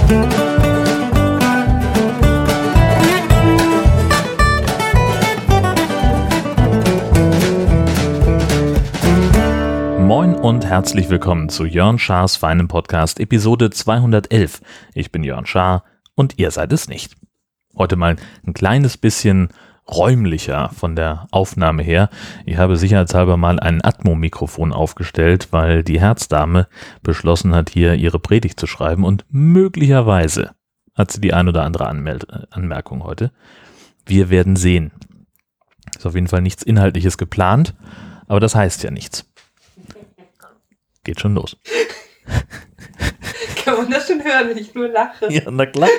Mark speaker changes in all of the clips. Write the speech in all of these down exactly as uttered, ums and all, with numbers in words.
Speaker 1: Moin und herzlich willkommen zu Jörn Schars feinem Podcast Episode zweihundertelf. Ich bin Jörn Schaar und ihr seid es nicht. Heute mal ein kleines bisschen räumlicher von der Aufnahme her. Ich habe sicherheitshalber mal ein Atmo-Mikrofon aufgestellt, weil die Herzdame beschlossen hat, hier ihre Predigt zu schreiben und möglicherweise hat sie die ein oder andere Anmel- Anmerkung heute. Wir werden sehen. Ist auf jeden Fall nichts Inhaltliches geplant, aber das heißt ja nichts. Geht schon los.
Speaker 2: Kann man das schon hören, wenn ich nur lache?
Speaker 1: Ja, na klar.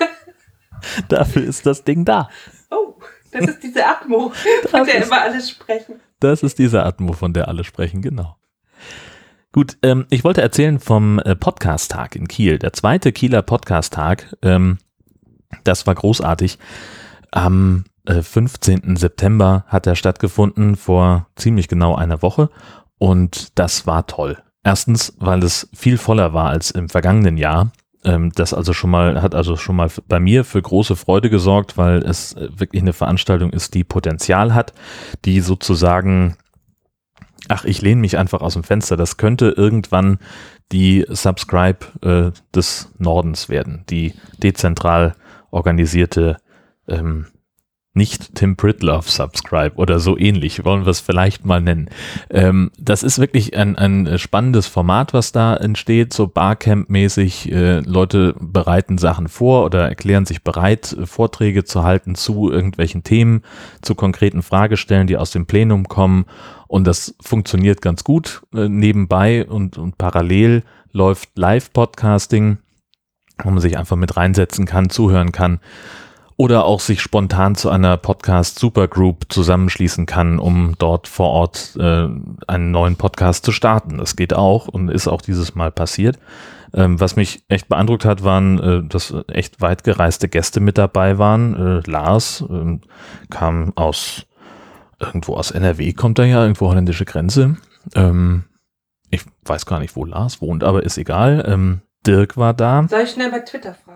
Speaker 1: Dafür ist das Ding da.
Speaker 2: Oh, das ist diese Atmo, von
Speaker 1: Das
Speaker 2: der
Speaker 1: ist-
Speaker 2: immer alle sprechen.
Speaker 1: Das ist diese Atmo, von der alle sprechen, genau. Gut, ähm, ich wollte erzählen vom äh, Podcast-Tag in Kiel. Der zweite Kieler Podcast-Tag, ähm, das war großartig. Am äh, fünfzehnten September hat er stattgefunden, vor ziemlich genau einer Woche. Und das war toll. Erstens, weil es viel voller war als im vergangenen Jahr. Ähm, das also schon mal, hat also schon mal f- bei mir für große Freude gesorgt, weil es äh, wirklich eine Veranstaltung ist, die Potenzial hat, die sozusagen, ach, ich lehne mich einfach aus dem Fenster, das könnte irgendwann die Subscribe äh, des Nordens werden, die dezentral organisierte ähm, nicht Tim Pritlove Subscribe oder so ähnlich, wollen wir es vielleicht mal nennen. Ähm, das ist wirklich ein, ein spannendes Format, was da entsteht, so Barcamp-mäßig. Äh, Leute bereiten Sachen vor oder erklären sich bereit, äh, Vorträge zu halten zu irgendwelchen Themen, zu konkreten Fragestellen, die aus dem Plenum kommen. Und das funktioniert ganz gut äh, nebenbei und, und parallel läuft Live-Podcasting, wo man sich einfach mit reinsetzen kann, zuhören kann. Oder auch sich spontan zu einer Podcast-Supergroup zusammenschließen kann, um dort vor Ort äh, einen neuen Podcast zu starten. Das geht auch und ist auch dieses Mal passiert. Ähm, was mich echt beeindruckt hat, waren, äh, dass echt weit gereiste Gäste mit dabei waren. Äh, Lars äh, kam aus, irgendwo aus N R W, kommt er ja, irgendwo holländische Grenze. Ähm, ich weiß gar nicht, wo Lars wohnt, aber ist egal. Ähm, Dirk war da.
Speaker 2: Soll ich schnell bei Twitter fragen?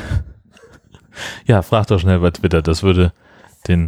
Speaker 1: Ja, frag doch schnell bei Twitter, das würde den,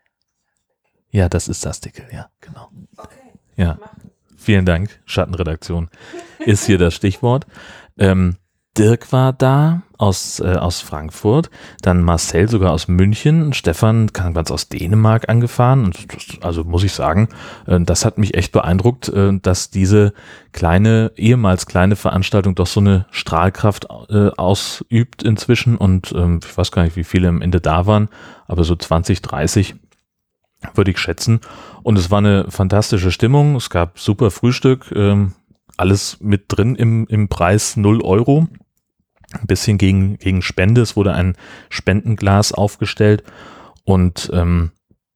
Speaker 1: ja, das ist das Dickel, ja, genau.
Speaker 2: Okay.
Speaker 1: Ja,
Speaker 2: mach.
Speaker 1: vielen Dank, Schattenredaktion ist hier das Stichwort. Ähm, Dirk war da aus, äh, aus Frankfurt, dann Marcel sogar aus München, Stefan kam ganz aus Dänemark angefahren und das, also muss ich sagen, äh, das hat mich echt beeindruckt, äh, dass diese kleine, ehemals kleine Veranstaltung doch so eine Strahlkraft äh, ausübt inzwischen und ähm, ich weiß gar nicht, wie viele am Ende da waren, aber so zwanzig, dreißig würde ich schätzen und es war eine fantastische Stimmung, es gab super Frühstück, ähm, alles mit drin im, im Preis null Euro. Ein bisschen gegen, gegen Spende. Es wurde ein Spendenglas aufgestellt und ähm,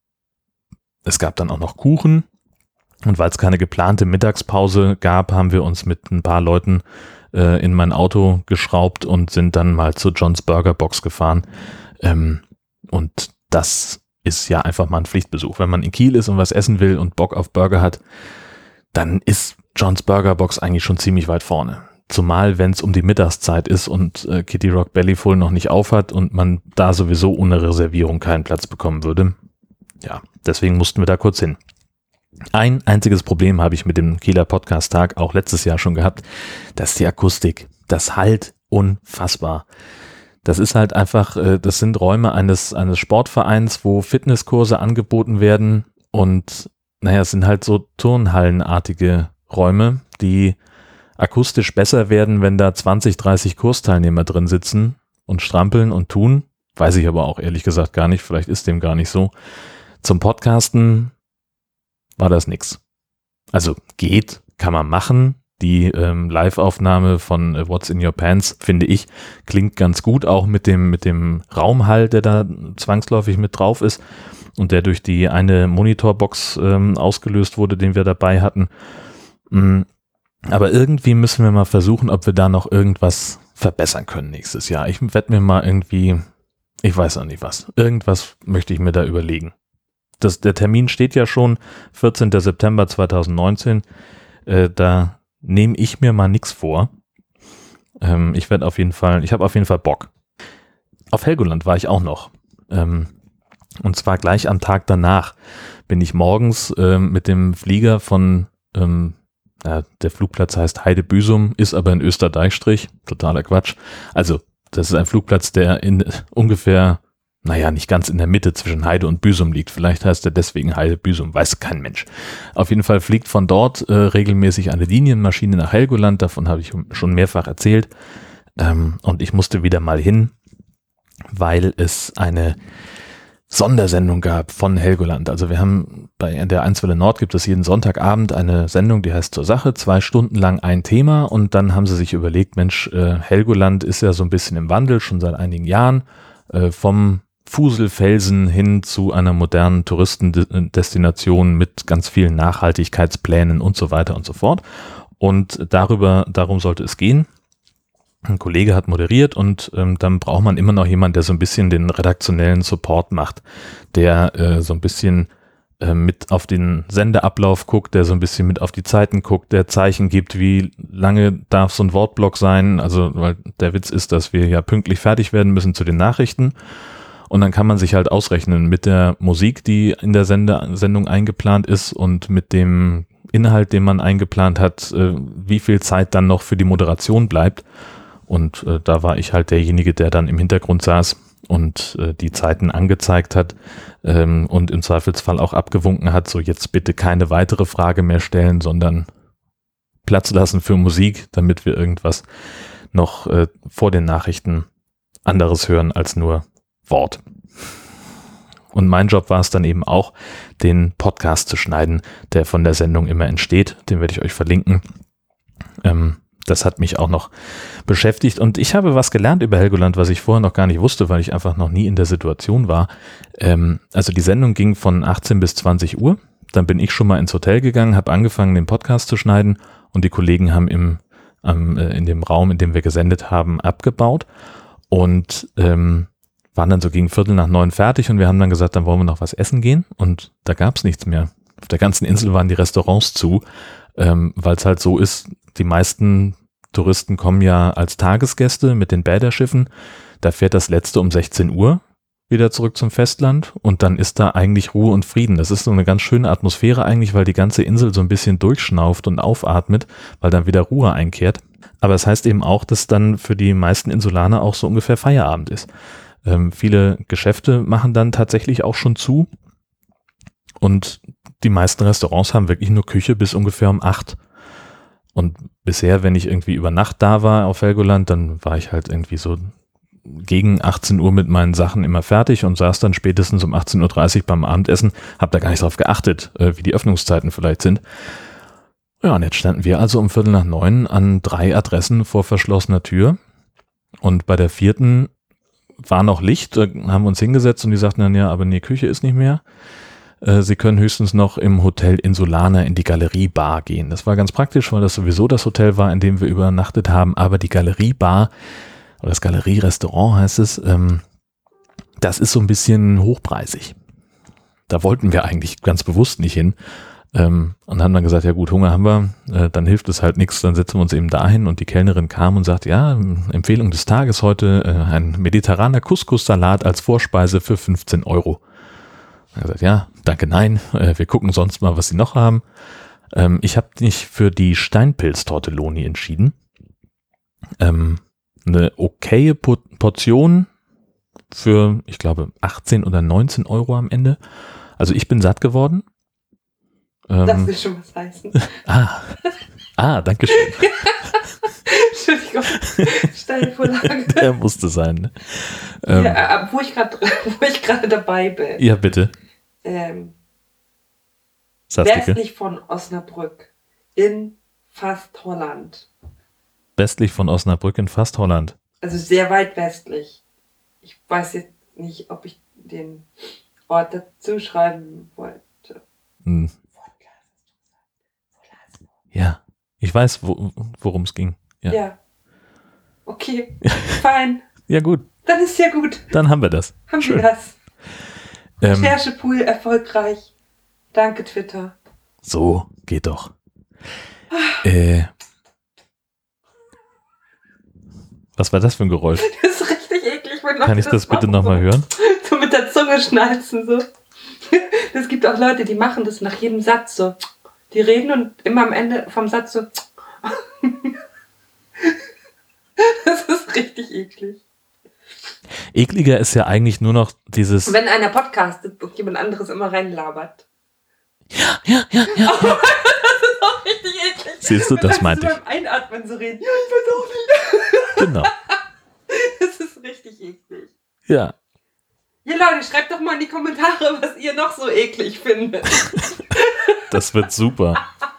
Speaker 1: es gab dann auch noch Kuchen. Und weil es keine geplante Mittagspause gab, haben wir uns mit ein paar Leuten äh, in mein Auto geschraubt und sind dann mal zu John's Burger Box gefahren. Ähm, und das ist ja einfach mal ein Pflichtbesuch. Wenn man in Kiel ist und was essen will und Bock auf Burger hat, dann ist John's Burger Box eigentlich schon ziemlich weit vorne. Zumal, wenn es um die Mittagszeit ist und äh, Kitty Rock Bellyful noch nicht aufhat und man da sowieso ohne Reservierung keinen Platz bekommen würde. Ja, deswegen mussten wir da kurz hin. Ein einziges Problem habe ich mit dem Kieler Podcast-Tag auch letztes Jahr schon gehabt. Das ist die Akustik. Das halt unfassbar. Das ist halt einfach, äh, das sind Räume eines, eines Sportvereins, wo Fitnesskurse angeboten werden und naja, es sind halt so Turnhallenartige Räume, die akustisch besser werden, wenn da zwanzig, dreißig Kursteilnehmer drin sitzen und strampeln und tun. Weiß ich aber auch ehrlich gesagt gar nicht. Vielleicht ist dem gar nicht so. Zum Podcasten war das nix. Also geht, kann man machen. Die ähm, Live-Aufnahme von äh, What's in Your Pants, finde ich, klingt ganz gut, auch mit dem, mit dem Raumhall, der da zwangsläufig mit drauf ist und der durch die eine Monitorbox ähm, ausgelöst wurde, den wir dabei hatten. Mm. Aber irgendwie müssen wir mal versuchen, ob wir da noch irgendwas verbessern können nächstes Jahr. Ich werde mir mal irgendwie, ich weiß auch nicht was, irgendwas möchte ich mir da überlegen. Das, der Termin steht ja schon, vierzehnten September zweitausendneunzehn, äh, da nehme ich mir mal nichts vor. Ähm, ich werde auf jeden Fall, ich habe auf jeden Fall Bock. Auf Helgoland war ich auch noch. Ähm, und zwar gleich am Tag danach bin ich morgens ähm, mit dem Flieger von, ähm, ja, der Flugplatz heißt Heide-Büsum, ist aber in Österdeichstrich, totaler Quatsch. Also das ist ein Flugplatz, der in ungefähr, naja, nicht ganz in der Mitte zwischen Heide und Büsum liegt. Vielleicht heißt er deswegen Heide-Büsum, weiß kein Mensch. Auf jeden Fall fliegt von dort äh, regelmäßig eine Linienmaschine nach Helgoland, davon habe ich schon mehrfach erzählt. Ähm, und ich musste wieder mal hin, weil es eine Sondersendung gab von Helgoland. Also wir haben bei der Einswelle Nord gibt es jeden Sonntagabend eine Sendung, die heißt Zur Sache, zwei Stunden lang ein Thema und dann haben sie sich überlegt, Mensch, äh, Helgoland ist ja so ein bisschen im Wandel, schon seit einigen Jahren, äh, vom Fuselfelsen hin zu einer modernen Touristendestination mit ganz vielen Nachhaltigkeitsplänen und so weiter und so fort. Und darüber, darum sollte es gehen. Ein Kollege hat moderiert und ähm, dann braucht man immer noch jemanden, der so ein bisschen den redaktionellen Support macht, der äh, so ein bisschen äh, mit auf den Sendeablauf guckt, der so ein bisschen mit auf die Zeiten guckt, der Zeichen gibt, wie lange darf so ein Wortblock sein, also weil der Witz ist, dass wir ja pünktlich fertig werden müssen zu den Nachrichten und dann kann man sich halt ausrechnen mit der Musik, die in der Sende Sendung eingeplant ist und mit dem Inhalt, den man eingeplant hat, äh, wie viel Zeit dann noch für die Moderation bleibt. Und äh, da war ich halt derjenige, der dann im Hintergrund saß und äh, die Zeiten angezeigt hat ähm, und im Zweifelsfall auch abgewunken hat, so jetzt bitte keine weitere Frage mehr stellen, sondern Platz lassen für Musik, damit wir irgendwas noch äh, vor den Nachrichten anderes hören als nur Wort. Und mein Job war es dann eben auch, den Podcast zu schneiden, der von der Sendung immer entsteht. Den werde ich euch verlinken. Ähm, Das hat mich auch noch beschäftigt und ich habe was gelernt über Helgoland, was ich vorher noch gar nicht wusste, weil ich einfach noch nie in der Situation war. Ähm, also die Sendung ging von achtzehn bis zwanzig Uhr, dann bin ich schon mal ins Hotel gegangen, habe angefangen, den Podcast zu schneiden und die Kollegen haben im, ähm, in dem Raum, in dem wir gesendet haben, abgebaut und ähm, waren dann so gegen Viertel nach neun fertig und wir haben dann gesagt, dann wollen wir noch was essen gehen und da gab es nichts mehr. Auf der ganzen Insel waren die Restaurants zu, ähm, weil es halt so ist, die meisten Touristen kommen ja als Tagesgäste mit den Bäderschiffen. Da fährt das letzte um sechzehn Uhr wieder zurück zum Festland und dann ist da eigentlich Ruhe und Frieden. Das ist so eine ganz schöne Atmosphäre eigentlich, weil die ganze Insel so ein bisschen durchschnauft und aufatmet, weil dann wieder Ruhe einkehrt. Aber es heißt eben auch, dass dann für die meisten Insulaner auch so ungefähr Feierabend ist. Ähm, viele Geschäfte machen dann tatsächlich auch schon zu und die meisten Restaurants haben wirklich nur Küche bis ungefähr um acht. Und bisher, wenn ich irgendwie über Nacht da war auf Helgoland, dann war ich halt irgendwie so gegen achtzehn Uhr mit meinen Sachen immer fertig und saß dann spätestens um achtzehn Uhr dreißig beim Abendessen, habe da gar nicht drauf geachtet, äh, wie die Öffnungszeiten vielleicht sind. Ja, und jetzt standen wir also um Viertel nach neun an drei Adressen vor verschlossener Tür und bei der vierten war noch Licht, da haben wir uns hingesetzt und die sagten dann, ja, aber nee, Küche ist nicht mehr. Sie können höchstens noch im Hotel Insulaner in die Galeriebar gehen. Das war ganz praktisch, weil das sowieso das Hotel war, in dem wir übernachtet haben. Aber die Galeriebar oder das Galerierestaurant heißt es, ähm, das ist so ein bisschen hochpreisig. Da wollten wir eigentlich ganz bewusst nicht hin ähm, und haben dann gesagt, ja gut, Hunger haben wir, äh, dann hilft es halt nichts, dann setzen wir uns eben dahin und die Kellnerin kam und sagt, ja, Empfehlung des Tages heute, äh, ein mediterraner Couscous-Salat als Vorspeise für fünfzehn Euro. Er hat gesagt, ja, danke, nein, wir gucken sonst mal, was sie noch haben. Ähm, ich habe mich für die Steinpilz-Tortelloni entschieden. Ähm, eine okaye Portion für, ich glaube, achtzehn oder neunzehn Euro am Ende. Also ich bin satt geworden. Ähm,
Speaker 2: das will schon was heißen.
Speaker 1: ah, ah, danke schön.
Speaker 2: Entschuldigung, Steilvorlage.
Speaker 1: Der musste sein. Ne? Ähm,
Speaker 2: ja, wo ich gerade wo ich gerade dabei bin.
Speaker 1: Ja, bitte.
Speaker 2: Ähm,
Speaker 1: Sastike.
Speaker 2: westlich von Osnabrück in fast Holland.
Speaker 1: Westlich von Osnabrück in fast Holland.
Speaker 2: Also sehr weit westlich. Ich weiß jetzt nicht, ob ich den Ort dazu schreiben wollte.
Speaker 1: Hm. Ja, ich weiß, wo, worum es ging. Ja.
Speaker 2: ja. Okay, fein.
Speaker 1: Ja, gut.
Speaker 2: Dann ist ja gut.
Speaker 1: Dann haben wir das.
Speaker 2: Haben
Speaker 1: Schön.
Speaker 2: wir das.
Speaker 1: Ähm,
Speaker 2: Recherchepool erfolgreich. Danke, Twitter.
Speaker 1: So, geht doch. äh, Was war das für ein Geräusch?
Speaker 2: Das ist richtig eklig.
Speaker 1: Kann ich das, das bitte nochmal hören?
Speaker 2: So mit der Zunge schnalzen so. Es gibt auch Leute, die machen das nach jedem Satz so. Die reden und immer am Ende vom Satz so. Das ist richtig eklig.
Speaker 1: Ekliger ist ja eigentlich nur noch dieses...
Speaker 2: Wenn einer podcastet und jemand anderes immer reinlabert.
Speaker 1: Ja, ja, ja, ja.
Speaker 2: Oh, ja. Das ist auch richtig eklig.
Speaker 1: Siehst du, das meinte ich.
Speaker 2: beim Einatmen so reden. Ja, ich weiß auch nicht.
Speaker 1: Genau.
Speaker 2: Das ist richtig eklig.
Speaker 1: Ja.
Speaker 2: Ja, Leute, schreibt doch mal in die Kommentare, was ihr noch so eklig findet.
Speaker 1: Das wird super.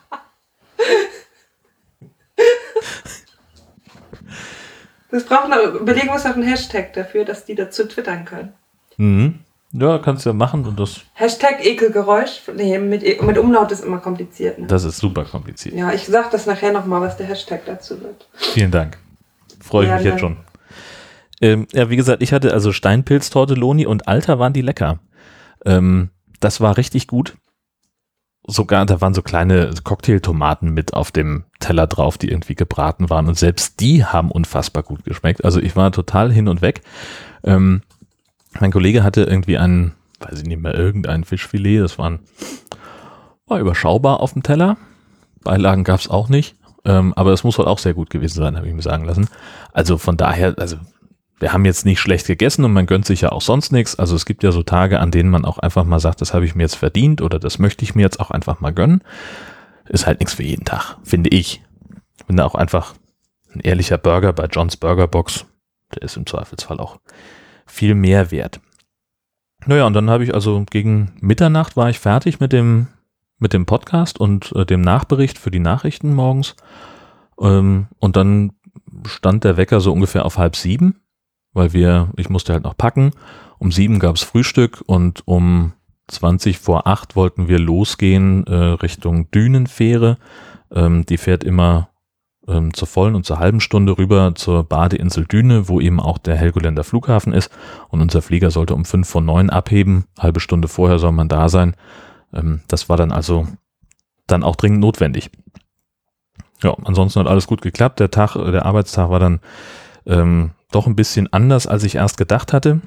Speaker 2: Das braucht noch, überlegen wir uns noch einen Hashtag dafür, dass die dazu twittern können.
Speaker 1: Mhm. Ja, kannst du ja machen. Und das
Speaker 2: Hashtag Ekelgeräusch. Nee, mit, mit Umlaut ist immer kompliziert. Ne?
Speaker 1: Das ist super kompliziert.
Speaker 2: Ja, ich sag das nachher nochmal, was der Hashtag dazu wird.
Speaker 1: Vielen Dank. Freue ich
Speaker 2: ja,
Speaker 1: mich
Speaker 2: ne.
Speaker 1: jetzt schon. Ähm, ja, wie gesagt, ich hatte also Steinpilz-Tortelloni und Alter waren die lecker. Ähm, das war richtig gut. Sogar, da waren so kleine Cocktailtomaten mit auf dem Teller drauf, die irgendwie gebraten waren. Und selbst die haben unfassbar gut geschmeckt. Also ich war total hin und weg. Ähm, mein Kollege hatte irgendwie einen, weiß ich nicht mehr, irgendein Fischfilet. Das waren, war überschaubar auf dem Teller. Beilagen gab es auch nicht. Ähm, aber es muss wohl auch sehr gut gewesen sein, habe ich mir sagen lassen. Also von daher, also wir haben jetzt nicht schlecht gegessen und man gönnt sich ja auch sonst nichts. Also es gibt ja so Tage, an denen man auch einfach mal sagt, das habe ich mir jetzt verdient oder das möchte ich mir jetzt auch einfach mal gönnen. Ist halt nichts für jeden Tag, finde ich. Bin da auch einfach ein ehrlicher Burger bei John's Burger Box. Der ist im Zweifelsfall auch viel mehr wert. Naja, und dann habe ich also gegen Mitternacht war ich fertig mit dem, mit dem Podcast und äh, dem Nachbericht für die Nachrichten morgens. Ähm, und dann stand der Wecker so ungefähr auf halb sieben. Weil wir, ich musste halt noch packen. Um sieben gab es Frühstück und um zwanzig vor acht wollten wir losgehen äh, Richtung Dünenfähre. Ähm, die fährt immer ähm, zur vollen und zur halben Stunde rüber zur Badeinsel Düne, wo eben auch der Helgoländer Flughafen ist. Und unser Flieger sollte um fünf vor neun abheben. Halbe Stunde vorher soll man da sein. Ähm, das war dann also dann auch dringend notwendig. Ja, ansonsten hat alles gut geklappt. Der Tag, der Arbeitstag war dann ähm, doch ein bisschen anders, als ich erst gedacht hatte.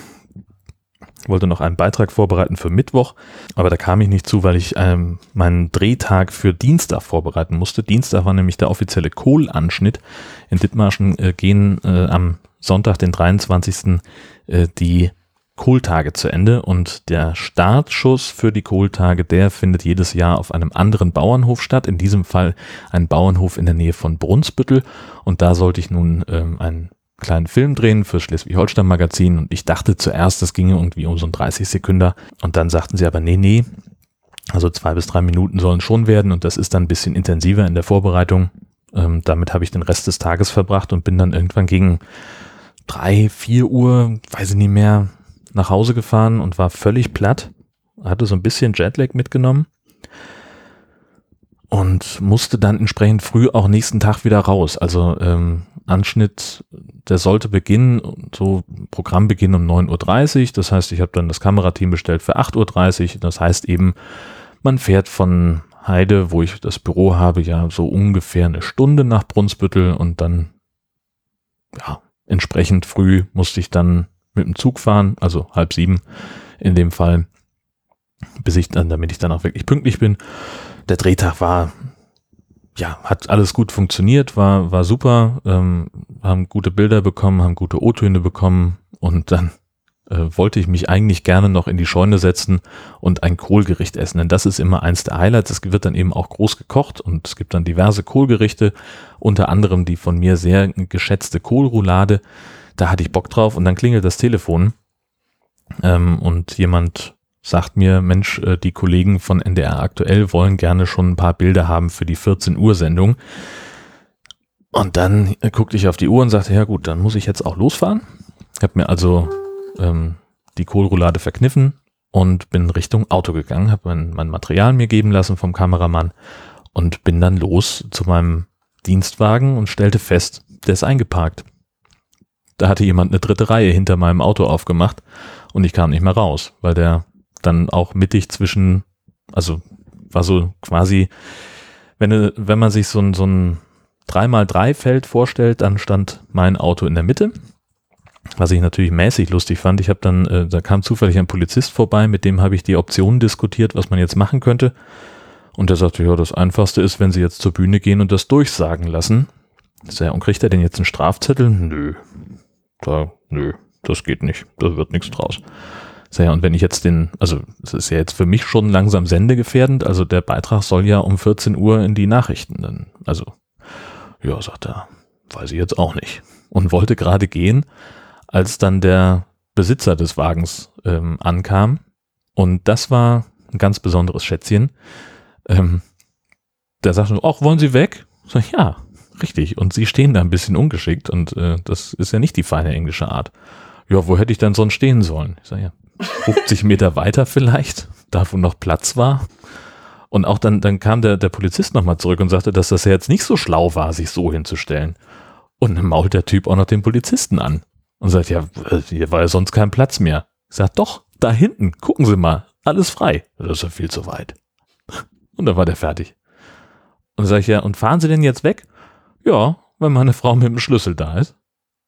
Speaker 1: Ich wollte noch einen Beitrag vorbereiten für Mittwoch, aber da kam ich nicht zu, weil ich ähm, meinen Drehtag für Dienstag vorbereiten musste. Dienstag war nämlich der offizielle Kohlanschnitt. In Dithmarschen äh, gehen äh, am Sonntag, den dreiundzwanzigsten Äh, die Kohltage zu Ende und der Startschuss für die Kohltage, der findet jedes Jahr auf einem anderen Bauernhof statt. In diesem Fall ein Bauernhof in der Nähe von Brunsbüttel und da sollte ich nun ähm, ein kleinen Film drehen für Schleswig-Holstein-Magazin und ich dachte zuerst, das ginge irgendwie um so ein dreißig Sekünder und dann sagten sie aber, nee, nee, also zwei bis drei Minuten sollen schon werden und das ist dann ein bisschen intensiver in der Vorbereitung. Ähm, damit habe ich den Rest des Tages verbracht und bin dann irgendwann gegen drei, vier Uhr, weiß ich nicht mehr, nach Hause gefahren und war völlig platt, hatte so ein bisschen Jetlag mitgenommen und musste dann entsprechend früh auch nächsten Tag wieder raus. Also ähm, Anschnitt, der sollte beginnen, so Programmbeginn um neun Uhr dreißig, das heißt, ich habe dann das Kamerateam bestellt für acht Uhr dreißig, das heißt eben, man fährt von Heide, wo ich das Büro habe, ja so ungefähr eine Stunde nach Brunsbüttel und dann, ja, entsprechend früh musste ich dann mit dem Zug fahren, also halb sieben in dem Fall, bis ich dann, damit ich dann auch wirklich pünktlich bin. Der Drehtag war, ja, hat alles gut funktioniert, war, war super, ähm, haben gute Bilder bekommen, haben gute O-Töne bekommen und dann äh, wollte ich mich eigentlich gerne noch in die Scheune setzen und ein Kohlgericht essen, denn das ist immer eins der Highlights. Es wird dann eben auch groß gekocht und es gibt dann diverse Kohlgerichte, unter anderem die von mir sehr geschätzte Kohlroulade. Da hatte ich Bock drauf und dann klingelt das Telefon ähm, und jemand sagt mir, Mensch, äh, die Kollegen von N D R Aktuell wollen gerne schon ein paar Bilder haben für die vierzehn Uhr Sendung. Und dann äh, guckte ich auf die Uhr und sagte, ja gut, dann muss ich jetzt auch losfahren. Ich habe mir also ähm, die Kohlroulade verkniffen und bin Richtung Auto gegangen, habe mein, mein Material mir geben lassen vom Kameramann und bin dann los zu meinem Dienstwagen und stellte fest, der ist eingeparkt. Da hatte jemand eine dritte Reihe hinter meinem Auto aufgemacht und ich kam nicht mehr raus, weil der dann auch mittig zwischen, also war so quasi, wenn, wenn man sich so ein, so ein drei mal drei Feld vorstellt, dann stand mein Auto in der Mitte, was ich natürlich mäßig lustig fand. Ich habe dann, äh, da kam zufällig ein Polizist vorbei, mit dem habe ich die Optionen diskutiert, was man jetzt machen könnte. Und der sagte, ja, das Einfachste ist, wenn Sie jetzt zur Bühne gehen und das durchsagen lassen. Ich sag, und kriegt er denn jetzt einen Strafzettel? Nö, da, nö, das geht nicht, da wird nichts draus. Ja, und wenn ich jetzt den, also es ist ja jetzt für mich schon langsam sendegefährdend, also der Beitrag soll ja um vierzehn Uhr in die Nachrichten dann, also ja, sagt er, weiß ich jetzt auch nicht. Und wollte gerade gehen, als dann der Besitzer des Wagens ähm, ankam und das war ein ganz besonderes Schätzchen. Ähm, der sagte, ach, wollen Sie weg? Sag ich, ja, richtig. Und Sie stehen da ein bisschen ungeschickt und äh, das ist ja nicht die feine englische Art. Ja, wo hätte ich denn sonst stehen sollen? Ich sage, ja, fünfzig Meter weiter vielleicht, da wo noch Platz war. Und auch dann, dann kam der, der Polizist nochmal zurück und sagte, dass das ja jetzt nicht so schlau war, sich so hinzustellen. Und dann mault der Typ auch noch den Polizisten an und sagt, ja, hier war ja sonst kein Platz mehr. Ich sage, doch, da hinten, gucken Sie mal, alles frei. Das ist ja viel zu weit. Und dann war der fertig. Und dann sage ich, ja, und fahren Sie denn jetzt weg? Ja, wenn meine Frau mit dem Schlüssel da ist.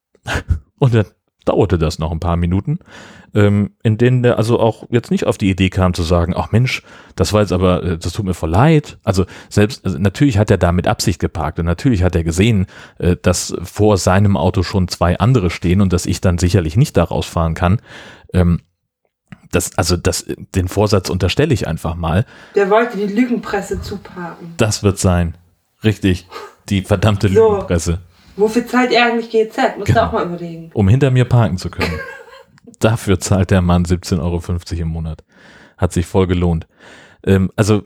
Speaker 1: Und dann dauerte das noch ein paar Minuten, ähm, in denen der also auch jetzt nicht auf die Idee kam zu sagen, ach Mensch, das war jetzt aber, äh, das tut mir voll leid. Also selbst, also natürlich hat er da mit Absicht geparkt und natürlich hat er gesehen, äh, dass vor seinem Auto schon zwei andere stehen und dass ich dann sicherlich nicht da rausfahren kann. Ähm, das, also das, den Vorsatz unterstelle ich einfach mal.
Speaker 2: Der wollte die Lügenpresse zuparken.
Speaker 1: Das wird sein. Richtig. Die verdammte
Speaker 2: so.
Speaker 1: Lügenpresse.
Speaker 2: Wofür zahlt er eigentlich G Z? Musst
Speaker 1: genau.
Speaker 2: du auch mal überlegen.
Speaker 1: Um hinter mir parken zu können. Dafür zahlt der Mann siebzehn Euro fünfzig im Monat. Hat sich voll gelohnt. Ähm, also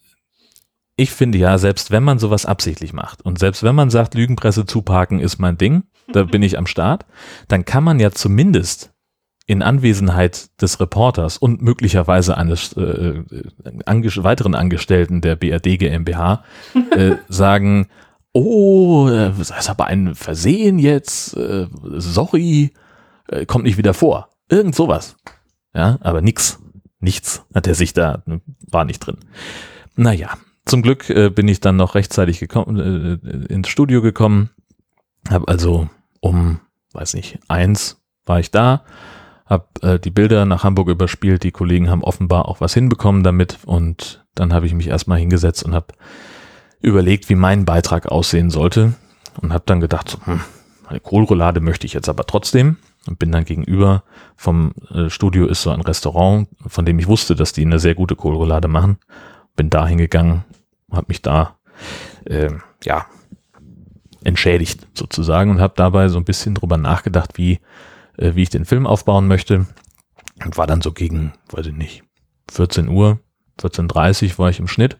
Speaker 1: ich finde ja, selbst wenn man sowas absichtlich macht und selbst wenn man sagt, Lügenpresse zuparken ist mein Ding, da bin ich am Start, dann kann man ja zumindest in Anwesenheit des Reporters und möglicherweise eines äh, ange- weiteren Angestellten der B R D GmbH äh, sagen, oh, das ist aber ein Versehen jetzt, äh, sorry, äh, kommt nicht wieder vor. Irgend sowas. Ja, aber nix, nichts hat er sich da, war nicht drin. Naja, zum Glück äh, bin ich dann noch rechtzeitig gekommen, äh, ins Studio gekommen, habe also um, weiß nicht, eins war ich da, habe äh, die Bilder nach Hamburg überspielt, die Kollegen haben offenbar auch was hinbekommen damit und dann habe ich mich erstmal hingesetzt und habe überlegt, wie mein Beitrag aussehen sollte und habe dann gedacht, so, hm, eine Kohlroulade möchte ich jetzt aber trotzdem und bin dann gegenüber vom äh, Studio ist so ein Restaurant, von dem ich wusste, dass die eine sehr gute Kohlroulade machen. Bin da hingegangen, habe mich da äh, ja entschädigt sozusagen und habe dabei so ein bisschen drüber nachgedacht, wie äh, wie ich den Film aufbauen möchte und war dann so gegen, weiß ich nicht, vierzehn Uhr, vierzehn Uhr dreißig war ich im Schnitt.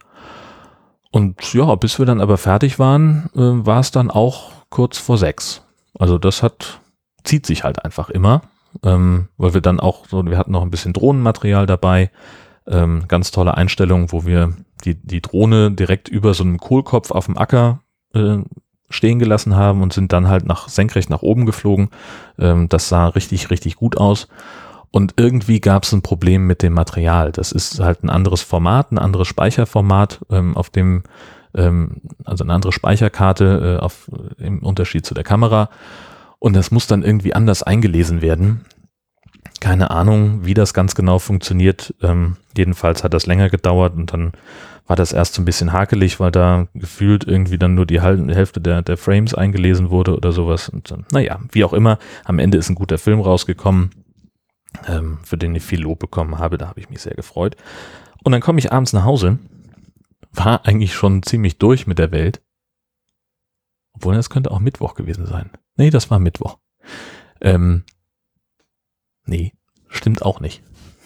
Speaker 1: Und ja, bis wir dann aber fertig waren, äh, war es dann auch kurz vor sechs. Also das hat, zieht sich halt einfach immer, ähm, weil wir dann auch so, wir hatten noch ein bisschen Drohnenmaterial dabei, ähm, ganz tolle Einstellung, wo wir die, die Drohne direkt über so einem Kohlkopf auf dem Acker äh, stehen gelassen haben und sind dann halt nach senkrecht nach oben geflogen. Ähm, das sah richtig, richtig gut aus. Und irgendwie gab es ein Problem mit dem Material. Das ist halt ein anderes Format, ein anderes Speicherformat, ähm, auf dem, ähm, also eine andere Speicherkarte äh, auf, im Unterschied zu der Kamera. Und das muss dann irgendwie anders eingelesen werden. Keine Ahnung, wie das ganz genau funktioniert. Ähm, jedenfalls hat das länger gedauert und dann war das erst so ein bisschen hakelig, weil da gefühlt irgendwie dann nur die Hälfte der, der Frames eingelesen wurde oder sowas. Und dann, naja, wie auch immer, am Ende ist ein guter Film rausgekommen, ähm, für den ich viel Lob bekommen habe. Da habe ich mich sehr gefreut. Und dann komme ich abends nach Hause, war eigentlich schon ziemlich durch mit der Welt. Obwohl, das könnte auch Mittwoch gewesen sein. Nee, das war Mittwoch. Ähm, nee, stimmt auch nicht.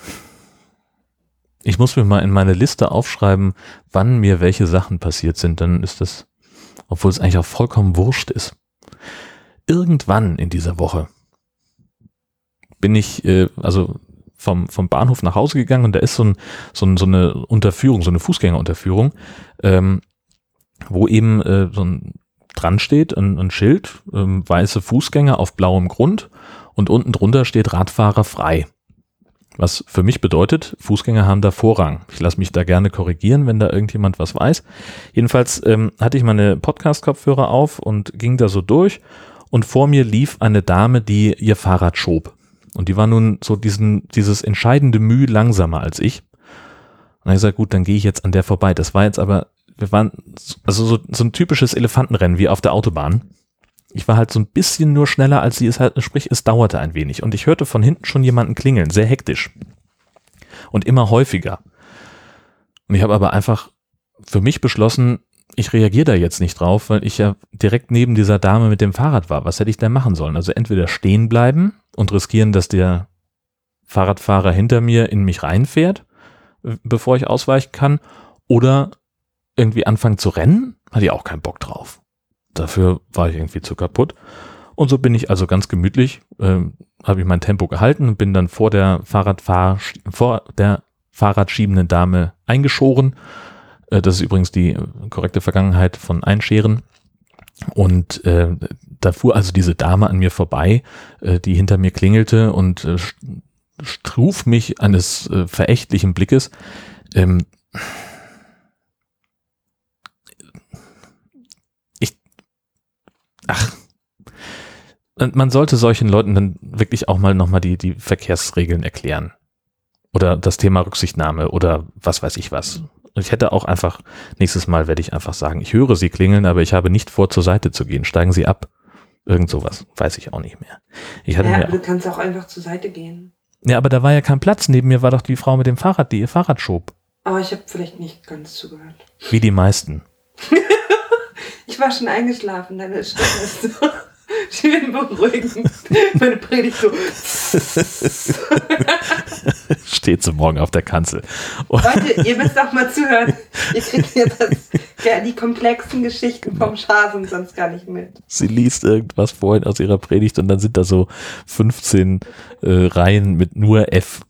Speaker 1: Ich muss mir mal in meine Liste aufschreiben, wann mir welche Sachen passiert sind. Dann ist das, obwohl es eigentlich auch vollkommen wurscht ist. Irgendwann in dieser Woche bin ich äh, also vom, vom Bahnhof nach Hause gegangen und da ist so, ein, so, ein, so eine Unterführung, so eine Fußgängerunterführung, ähm, wo eben äh, so ein dran steht, ein, ein Schild, ähm, weiße Fußgänger auf blauem Grund und unten drunter steht Radfahrer frei. Was für mich bedeutet, Fußgänger haben da Vorrang. Ich lasse mich da gerne korrigieren, wenn da irgendjemand was weiß. Jedenfalls ähm, hatte ich meine Podcast-Kopfhörer auf und ging da so durch und vor mir lief eine Dame, die ihr Fahrrad schob. Und die war nun so diesen, dieses entscheidende Mühe langsamer als ich. Und dann habe ich gesagt, gut, dann gehe ich jetzt an der vorbei. Das war jetzt aber, wir waren also so, so ein typisches Elefantenrennen wie auf der Autobahn. Ich war halt so ein bisschen nur schneller als sie, es halt, sprich, es dauerte ein wenig. Und ich hörte von hinten schon jemanden klingeln, sehr hektisch. Und immer häufiger. Und ich habe aber einfach für mich beschlossen, ich reagiere da jetzt nicht drauf, weil ich ja direkt neben dieser Dame mit dem Fahrrad war. Was hätte ich denn machen sollen? Also entweder stehen bleiben und riskieren, dass der Fahrradfahrer hinter mir in mich reinfährt, bevor ich ausweichen kann, oder irgendwie anfangen zu rennen, hatte ich auch keinen Bock drauf. Dafür war ich irgendwie zu kaputt. Und so bin ich also ganz gemütlich, äh, habe ich mein Tempo gehalten und bin dann vor der Fahrradfahr vor der Fahrradschiebenden Dame eingeschoren. Äh, das ist übrigens die korrekte Vergangenheit von einscheren. Und äh, da fuhr also diese Dame an mir vorbei, äh, die hinter mir klingelte und äh, struf mich eines äh, verächtlichen Blickes. Ähm, Ach, man sollte solchen Leuten dann wirklich auch mal nochmal die, die Verkehrsregeln erklären. Oder das Thema Rücksichtnahme oder was weiß ich was. Und ich hätte auch einfach, nächstes Mal werde ich einfach sagen, ich höre Sie klingeln, aber ich habe nicht vor, zur Seite zu gehen. Steigen Sie ab. Irgend sowas. Weiß ich auch nicht mehr. Ich hatte
Speaker 2: ja,
Speaker 1: mir
Speaker 2: aber du kannst auch einfach zur Seite gehen.
Speaker 1: Ja, aber da war ja kein Platz. Neben mir war doch die Frau mit dem Fahrrad, die ihr Fahrrad schob.
Speaker 2: Aber ich habe vielleicht nicht ganz zugehört.
Speaker 1: Wie die meisten.
Speaker 2: Ich war schon eingeschlafen, deine Stimme ist so schön beruhigend. Meine Predigt so.
Speaker 1: Steht so morgen auf der Kanzel. Und
Speaker 2: Leute, ihr müsst auch mal zuhören. Ihr kriegt ja das, ja, die komplexen Geschichten vom Schasen sonst gar nicht mit.
Speaker 1: Sie liest irgendwas vorhin aus ihrer Predigt und dann sind da so fünfzehn äh, Reihen mit nur F.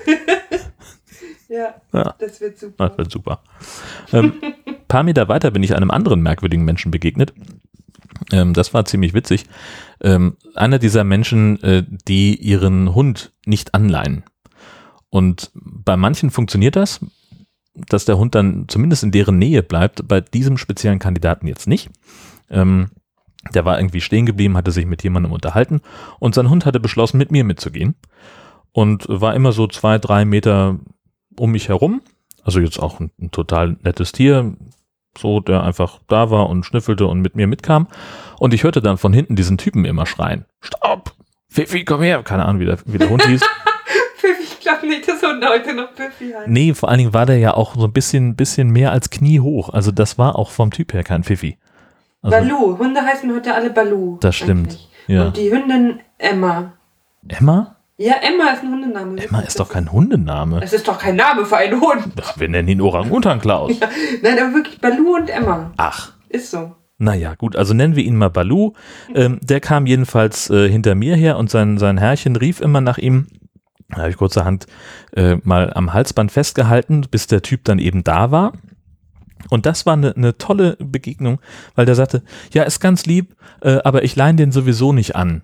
Speaker 2: Ja,
Speaker 1: Ja,
Speaker 2: das wird super.
Speaker 1: das wird super. Ähm, paar Meter weiter bin ich einem anderen merkwürdigen Menschen begegnet. Ähm, das war ziemlich witzig. Ähm, einer dieser Menschen, äh, die ihren Hund nicht anleihen. Und bei manchen funktioniert das, dass der Hund dann zumindest in deren Nähe bleibt. Bei diesem speziellen Kandidaten jetzt nicht. Ähm, der war irgendwie stehen geblieben, hatte sich mit jemandem unterhalten und sein Hund hatte beschlossen, mit mir mitzugehen. Und war immer so zwei, drei Meter um mich herum. Also jetzt auch ein, ein total nettes Tier, so, der einfach da war und schnüffelte und mit mir mitkam. Und ich hörte dann von hinten diesen Typen immer schreien. Stopp! Pfiffi, komm her! Keine Ahnung, wie der, wie der Hund hieß.
Speaker 2: Pfiffi, ich glaube nicht, dass Hunde heute noch Pfiffi heißen.
Speaker 1: Nee, vor allen Dingen war der ja auch so ein bisschen, bisschen mehr als kniehoch. Also das war auch vom Typ her kein Pfiffi. Also,
Speaker 2: Balu. Hunde heißen heute alle Balu.
Speaker 1: Das stimmt.
Speaker 2: Eigentlich.
Speaker 1: Ja.
Speaker 2: Und die Hündin Emma.
Speaker 1: Emma?
Speaker 2: Ja, Emma ist ein Hundename.
Speaker 1: Emma ist doch kein Hundename.
Speaker 2: Es ist doch kein Name für einen Hund.
Speaker 1: Ach, wir nennen ihn Orang-Utan Klaus.
Speaker 2: Ja, nein, aber wirklich Balu und Emma.
Speaker 1: Ach.
Speaker 2: Ist so.
Speaker 1: Naja, gut, also nennen wir ihn mal Balu. Ähm, der kam jedenfalls äh, hinter mir her und sein, sein Herrchen rief immer nach ihm. Da habe ich kurzerhand äh, mal am Halsband festgehalten, bis der Typ dann eben da war. Und das war eine ne tolle Begegnung, weil der sagte, ja, ist ganz lieb, äh, aber ich leihe den sowieso nicht an.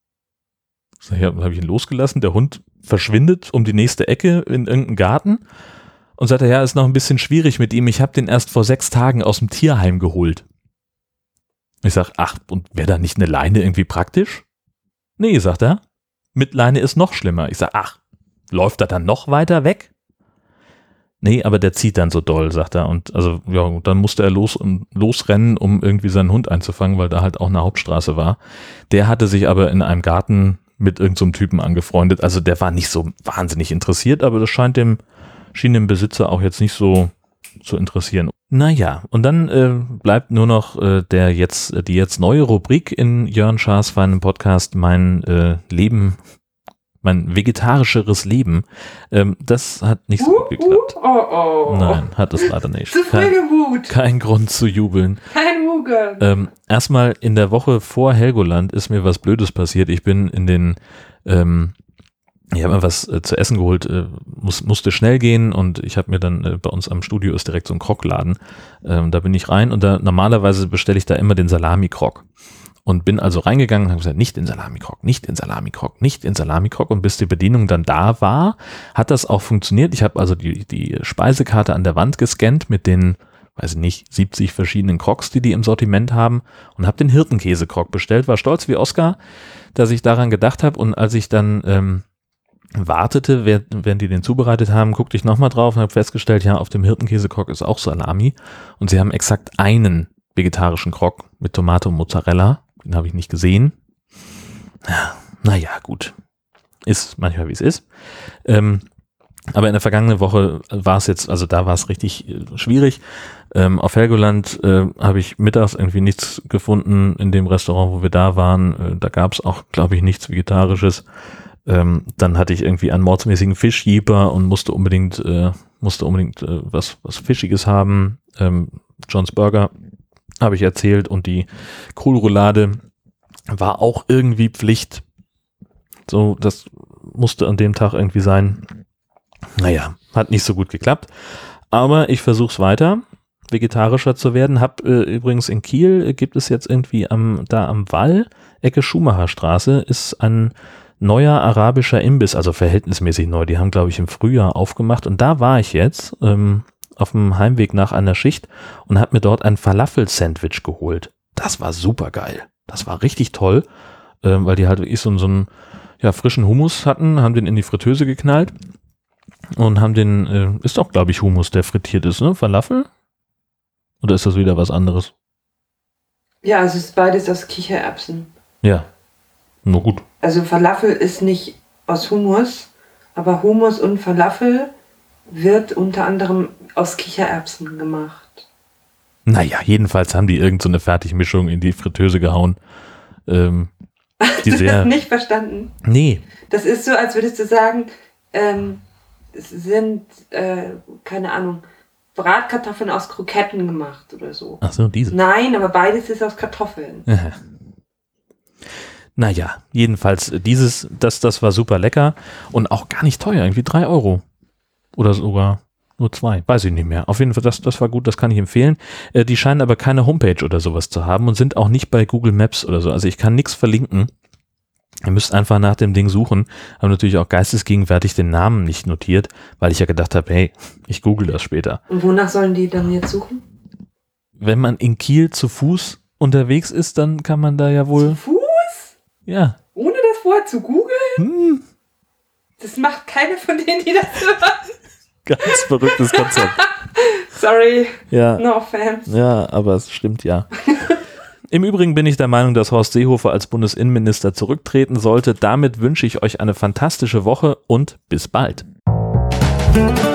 Speaker 1: So, ja, habe ich ihn losgelassen, der Hund verschwindet um die nächste Ecke in irgendeinen Garten und sagt, ja, ist noch ein bisschen schwierig mit ihm, ich habe den erst vor sechs Tagen aus dem Tierheim geholt. Ich sag, ach, und wäre da nicht eine Leine irgendwie praktisch? Nee, sagt er, mit Leine ist noch schlimmer. Ich sag, ach, läuft er dann noch weiter weg? Nee, aber der zieht dann so doll, sagt er. Und also, ja, dann musste er los und losrennen, um irgendwie seinen Hund einzufangen, weil da halt auch eine Hauptstraße war. Der hatte sich aber in einem Garten mit irgendeinem so Typen angefreundet. Also der war nicht so wahnsinnig interessiert, aber das scheint dem, schien dem Besitzer auch jetzt nicht so zu interessieren. Naja, und dann äh, bleibt nur noch äh, der jetzt, die jetzt neue Rubrik in Jörn Schaas feinem Podcast, mein äh, Leben, mein vegetarischeres Leben. Ähm, das hat nicht so
Speaker 2: Uh,
Speaker 1: gut geklappt.
Speaker 2: uh, oh, oh.
Speaker 1: Nein, hat es leider nicht.
Speaker 2: Zu früh
Speaker 1: Kein,
Speaker 2: gewut.
Speaker 1: kein Grund zu jubeln.
Speaker 2: Kein Wuge.
Speaker 1: Ähm, erstmal in der Woche vor Helgoland ist mir was Blödes passiert. Ich bin in den, ähm, ich habe mir was äh, zu essen geholt, äh, muss, musste schnell gehen und ich habe mir dann, äh, bei uns am Studio ist direkt so ein Krockladen. Ähm, da bin ich rein und da normalerweise bestelle ich da immer den Salami-Krog. Und bin also reingegangen und habe gesagt, nicht in Salamikrog, nicht in Salamikrog, nicht in Salamikrog. Und bis die Bedienung dann da war, hat das auch funktioniert. Ich habe also die, die Speisekarte an der Wand gescannt mit den, weiß ich nicht, siebzig verschiedenen Krogs, die die im Sortiment haben und habe den Hirtenkäsekrog bestellt. War stolz wie Oscar, dass ich daran gedacht habe. Und als ich dann ähm, wartete, während, während die den zubereitet haben, guckte ich nochmal drauf und habe festgestellt, ja, auf dem Hirtenkäsekrog ist auch Salami. Und sie haben exakt einen vegetarischen Krog mit Tomate und Mozzarella. Den habe ich nicht gesehen. Naja, gut. Ist manchmal wie es ist. Ähm, aber in der vergangenen Woche war es jetzt, also da war es richtig äh, schwierig. Ähm, auf Helgoland äh, habe ich mittags irgendwie nichts gefunden in dem Restaurant, wo wir da waren. Äh, da gab es auch, glaube ich, nichts Vegetarisches. Ähm, dann hatte ich irgendwie einen mordsmäßigen Fischjeeper und musste unbedingt, äh, musste unbedingt äh, was, was Fischiges haben. Ähm, John's Burger habe ich erzählt und die Kohlroulade war auch irgendwie Pflicht. So, das musste an dem Tag irgendwie sein. Naja, hat nicht so gut geklappt. Aber ich versuche es weiter, vegetarischer zu werden. Hab äh, übrigens in Kiel äh, gibt es jetzt irgendwie am, da am Wall, Ecke Schumacherstraße, ist ein neuer arabischer Imbiss, also verhältnismäßig neu. Die haben, glaube ich, im Frühjahr aufgemacht. Und da war ich jetzt, ähm, auf dem Heimweg nach einer Schicht und habe mir dort ein Falafel-Sandwich geholt. Das war super geil. Das war richtig toll, äh, weil die halt wirklich so, so einen ja, frischen Hummus hatten, haben den in die Fritteuse geknallt und haben den, äh, ist doch, glaube ich, Hummus, der frittiert ist, ne? Falafel? Oder ist das wieder was anderes?
Speaker 2: Ja, es ist beides aus Kichererbsen.
Speaker 1: Ja, nur gut.
Speaker 2: Also Falafel ist nicht aus Hummus, aber Hummus und Falafel wird unter anderem aus Kichererbsen gemacht.
Speaker 1: Naja, jedenfalls haben die irgend so eine Fertigmischung in die Fritteuse gehauen. Ähm, die
Speaker 2: du
Speaker 1: sehr
Speaker 2: hast nicht verstanden?
Speaker 1: Nee.
Speaker 2: Das ist so, als würdest du sagen, ähm, es sind, äh, keine Ahnung, Bratkartoffeln aus Kroketten gemacht oder so.
Speaker 1: Ach so, diese.
Speaker 2: Nein, aber beides ist aus Kartoffeln.
Speaker 1: Aha. Naja, jedenfalls dieses, das, das war super lecker und auch gar nicht teuer, irgendwie drei Euro. Oder sogar nur zwei, weiß ich nicht mehr. Auf jeden Fall, das, das war gut, das kann ich empfehlen. Äh, die scheinen aber keine Homepage oder sowas zu haben und sind auch nicht bei Google Maps oder so. Also ich kann nichts verlinken. Ihr müsst einfach nach dem Ding suchen. Habe natürlich auch geistesgegenwärtig den Namen nicht notiert, weil ich ja gedacht habe, hey, ich google das später.
Speaker 2: Und wonach sollen die dann jetzt suchen?
Speaker 1: Wenn man in Kiel zu Fuß unterwegs ist, dann kann man da ja wohl...
Speaker 2: Zu Fuß?
Speaker 1: Ja.
Speaker 2: Ohne das vorher zu googeln?
Speaker 1: Hm.
Speaker 2: Das macht keine von denen, die das hören.
Speaker 1: Ganz verrücktes Konzept.
Speaker 2: Sorry,
Speaker 1: ja.
Speaker 2: No offense.
Speaker 1: Ja, aber es stimmt ja. Im Übrigen bin ich der Meinung, dass Horst Seehofer als Bundesinnenminister zurücktreten sollte. Damit wünsche ich euch eine fantastische Woche und bis bald.